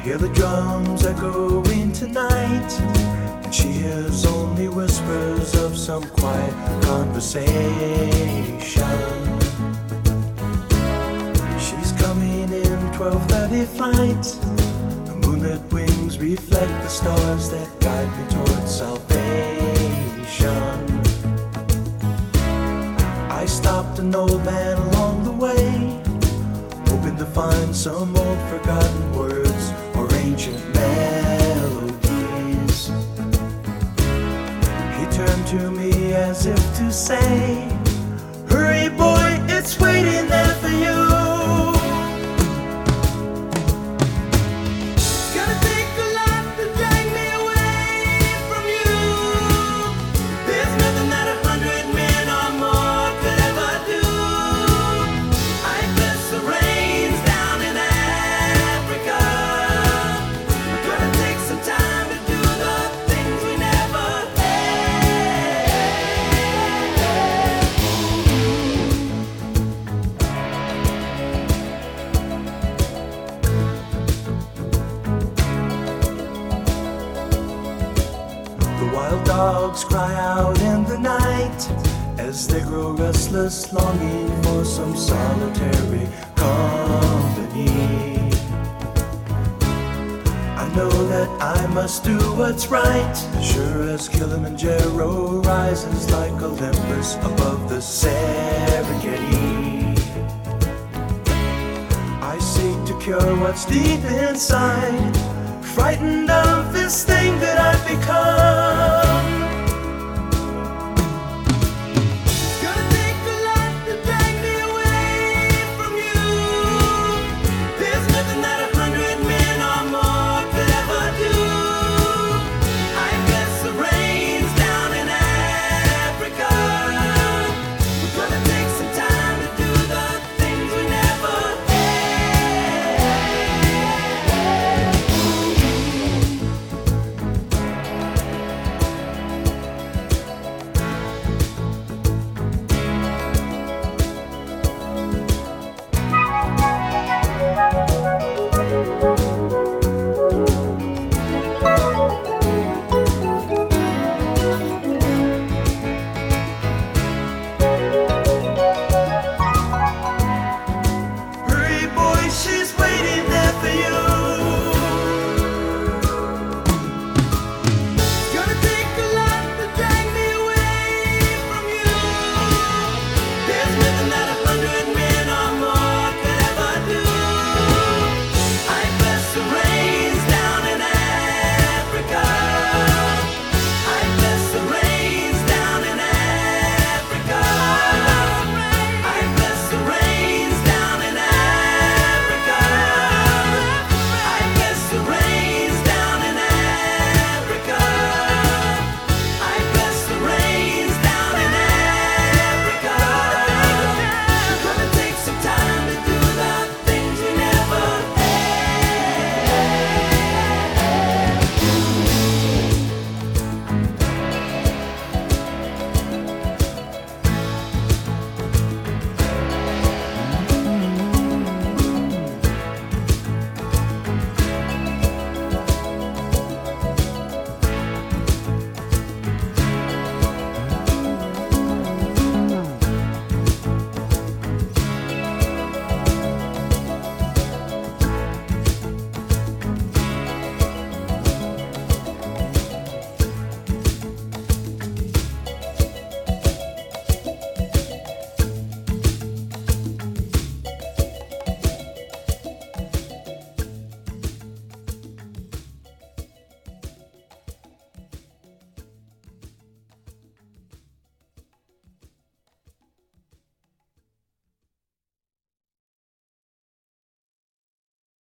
hear the drums echoing tonight, and she hears only whispers of some quiet conversation. She's coming in 12:30 flight. The moonlit wings reflect the stars that guide me towards salvation. I stopped an old man along the way, hoping to find some old forgotten words or ancient melodies. He turned to me as if to say, "Hurry boy, it's waiting there for you." Wild dogs cry out in the night as they grow restless, longing for some solitary company. I know that I must do what's right, sure as Kilimanjaro rises like Olympus above the Serengeti. I seek to cure what's deep inside, frightened of this thing that I've become.